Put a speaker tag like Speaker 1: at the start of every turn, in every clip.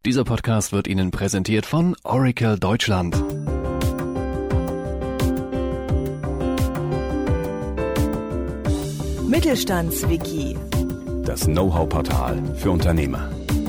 Speaker 1: Dieser Podcast wird Ihnen präsentiert von Oracle Deutschland.
Speaker 2: Mittelstandswiki.
Speaker 3: Das Know-how-Portal für Unternehmer.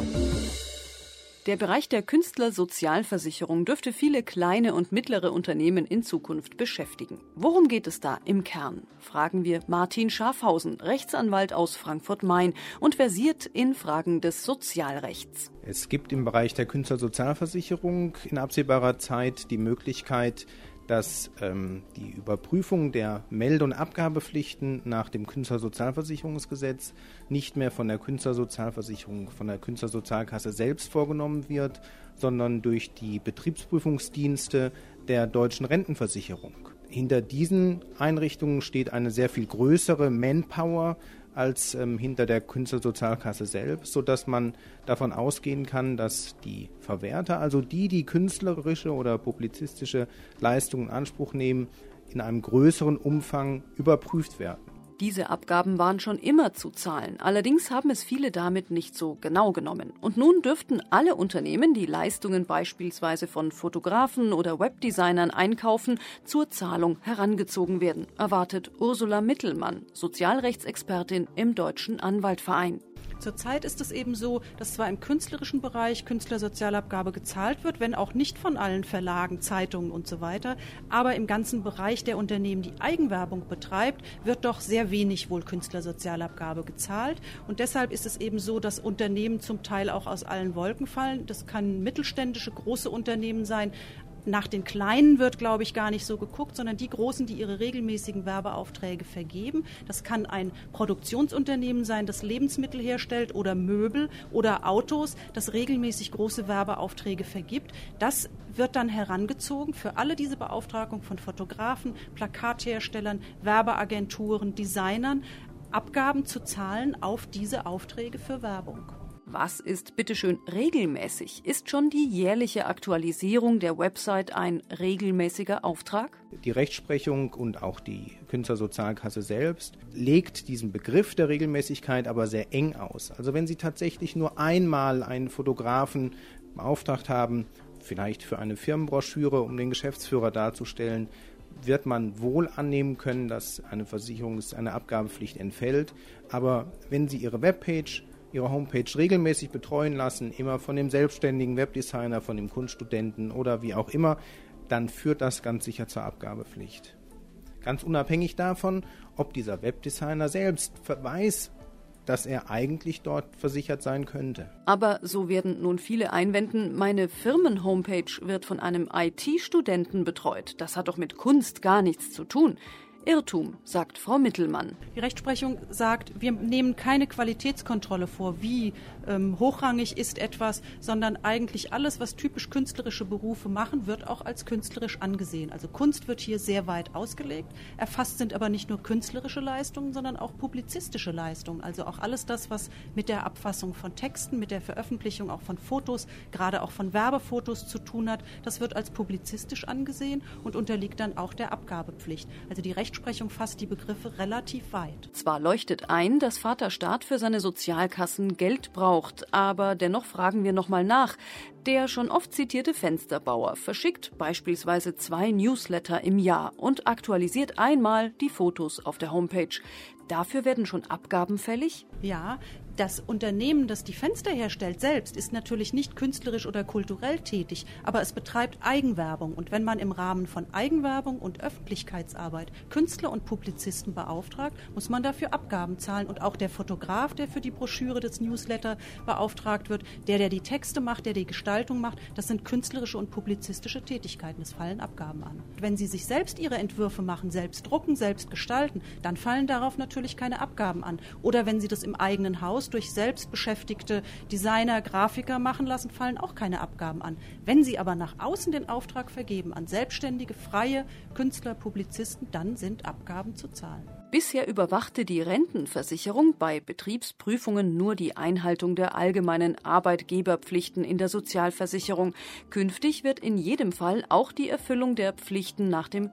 Speaker 4: Der Bereich der Künstlersozialversicherung dürfte viele kleine und mittlere Unternehmen in Zukunft beschäftigen. Worum geht es da im Kern? Fragen wir Martin Schafhausen, Rechtsanwalt aus Frankfurt-Main und versiert in Fragen des Sozialrechts.
Speaker 5: Es gibt im Bereich der Künstlersozialversicherung in absehbarer Zeit die Möglichkeit, dass die Überprüfung der Melde- und Abgabepflichten nach dem Künstlersozialversicherungsgesetz nicht mehr von der Künstlersozialversicherung, von der Künstlersozialkasse selbst vorgenommen wird, sondern durch die Betriebsprüfungsdienste der Deutschen Rentenversicherung. Hinter diesen Einrichtungen steht eine sehr viel größere Manpower als hinter der Künstlersozialkasse selbst, sodass man davon ausgehen kann, dass die Verwerter, also die künstlerische oder publizistische Leistungen in Anspruch nehmen, in einem größeren Umfang überprüft werden.
Speaker 4: Diese Abgaben waren schon immer zu zahlen. Allerdings haben es viele damit nicht so genau genommen. Und nun dürften alle Unternehmen, die Leistungen beispielsweise von Fotografen oder Webdesignern einkaufen, zur Zahlung herangezogen werden, erwartet Ursula Mittelmann, Sozialrechtsexpertin im Deutschen Anwaltverein.
Speaker 6: Zurzeit ist es eben so, dass zwar im künstlerischen Bereich Künstlersozialabgabe gezahlt wird, wenn auch nicht von allen Verlagen, Zeitungen und so weiter, aber im ganzen Bereich der Unternehmen, die Eigenwerbung betreibt, wird doch sehr wenig wohl Künstlersozialabgabe gezahlt. Und deshalb ist es eben so, dass Unternehmen zum Teil auch aus allen Wolken fallen. Das kann mittelständische, große Unternehmen sein. Nach den Kleinen wird, glaube ich, gar nicht so geguckt, sondern die Großen, die ihre regelmäßigen Werbeaufträge vergeben. Das kann ein Produktionsunternehmen sein, das Lebensmittel herstellt oder Möbel oder Autos, das regelmäßig große Werbeaufträge vergibt. Das wird dann herangezogen für alle diese Beauftragung von Fotografen, Plakatherstellern, Werbeagenturen, Designern, Abgaben zu zahlen auf diese Aufträge für Werbung.
Speaker 4: Was ist bitteschön regelmäßig? Ist schon die jährliche Aktualisierung der Website ein regelmäßiger Auftrag?
Speaker 5: Die Rechtsprechung und auch die Künstlersozialkasse selbst legt diesen Begriff der Regelmäßigkeit aber sehr eng aus. Also wenn Sie tatsächlich nur einmal einen Fotografen beauftragt haben, vielleicht für eine Firmenbroschüre, um den Geschäftsführer darzustellen, wird man wohl annehmen können, dass eine eine Abgabepflicht entfällt. Aber wenn Sie Ihre Ihre Homepage regelmäßig betreuen lassen, immer von dem selbstständigen Webdesigner, von dem Kunststudenten oder wie auch immer, dann führt das ganz sicher zur Abgabepflicht. Ganz unabhängig davon, ob dieser Webdesigner selbst weiß, dass er eigentlich dort versichert sein könnte.
Speaker 4: Aber so werden nun viele einwenden, meine Firmenhomepage wird von einem IT-Studenten betreut. Das hat doch mit Kunst gar nichts zu tun. Irrtum, sagt Frau Mittelmann.
Speaker 6: Die Rechtsprechung sagt, wir nehmen keine Qualitätskontrolle vor, wie hochrangig ist etwas, sondern eigentlich alles, was typisch künstlerische Berufe machen, wird auch als künstlerisch angesehen. Also Kunst wird hier sehr weit ausgelegt. Erfasst sind aber nicht nur künstlerische Leistungen, sondern auch publizistische Leistungen. Also auch alles das, was mit der Abfassung von Texten, mit der Veröffentlichung auch von Fotos, gerade auch von Werbefotos zu tun hat, das wird als publizistisch angesehen und unterliegt dann auch der Abgabepflicht. Also die Rechtsprechung fasst die Begriffe relativ weit.
Speaker 4: Zwar leuchtet ein, dass Vaterstaat für seine Sozialkassen Geld braucht, aber dennoch fragen wir nochmal nach. Der schon oft zitierte Fensterbauer verschickt beispielsweise 2 Newsletter im Jahr und aktualisiert einmal die Fotos auf der Homepage. Dafür werden schon Abgaben fällig?
Speaker 6: Ja, das Unternehmen, das die Fenster herstellt, selbst ist natürlich nicht künstlerisch oder kulturell tätig, aber es betreibt Eigenwerbung. Und wenn man im Rahmen von Eigenwerbung und Öffentlichkeitsarbeit Künstler und Publizisten beauftragt, muss man dafür Abgaben zahlen. Und auch der Fotograf, der für die Broschüre des Newsletter beauftragt wird, der die Texte macht, der die Gestaltung macht, das sind künstlerische und publizistische Tätigkeiten. Es fallen Abgaben an. Wenn Sie sich selbst Ihre Entwürfe machen, selbst drucken, selbst gestalten, dann fallen darauf natürlich keine Abgaben an. Oder wenn Sie das im eigenen Haus durch selbst beschäftigte Designer, Grafiker machen lassen, fallen auch keine Abgaben an. Wenn Sie aber nach außen den Auftrag vergeben an selbstständige, freie Künstler, Publizisten, dann sind Abgaben zu zahlen.
Speaker 4: Bisher überwachte die Rentenversicherung bei Betriebsprüfungen nur die Einhaltung der allgemeinen Arbeitgeberpflichten in der Sozialversicherung. Künftig wird in jedem Fall auch die Erfüllung der Pflichten nach dem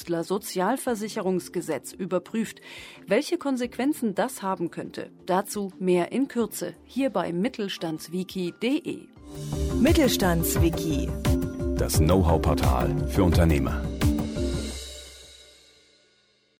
Speaker 4: Künstlersozialversicherungsgesetz überprüft. Welche Konsequenzen das haben könnte, dazu mehr in Kürze, hier bei mittelstandswiki.de.
Speaker 2: Mittelstandswiki.
Speaker 3: Das Know-how-Portal für Unternehmer.